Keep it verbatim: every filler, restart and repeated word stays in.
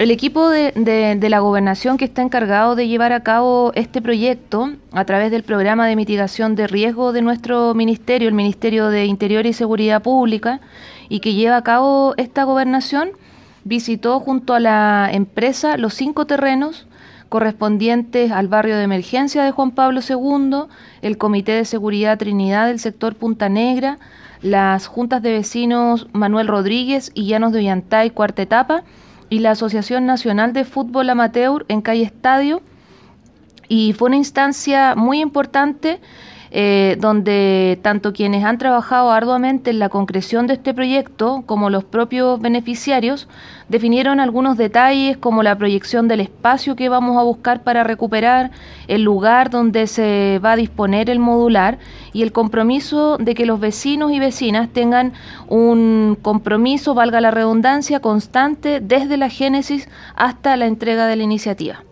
El equipo de, de, de la Gobernación que está encargado de llevar a cabo este proyecto a través del programa de mitigación de riesgo de nuestro ministerio, el Ministerio de Interior y Seguridad Pública, y que lleva a cabo esta gobernación, visitó junto a la empresa los cinco terrenos correspondientes al barrio de emergencia de Juan Pablo segundo, el Comité de Seguridad Trinidad del sector Punta Negra, las juntas de vecinos Manuel Rodríguez y Llanos de Ollantay, cuarta etapa, y la Asociación Nacional de Fútbol Amateur en calle Estadio, y fue una instancia muy importante eh, donde tanto quienes han trabajado arduamente en la concreción de este proyecto como los propios beneficiarios definieron algunos detalles como la proyección del espacio que vamos a buscar para recuperar, el lugar donde se va a disponer el modular y el compromiso de que los vecinos y vecinas tengan un compromiso, valga la redundancia, constante desde la génesis hasta la entrega de la iniciativa.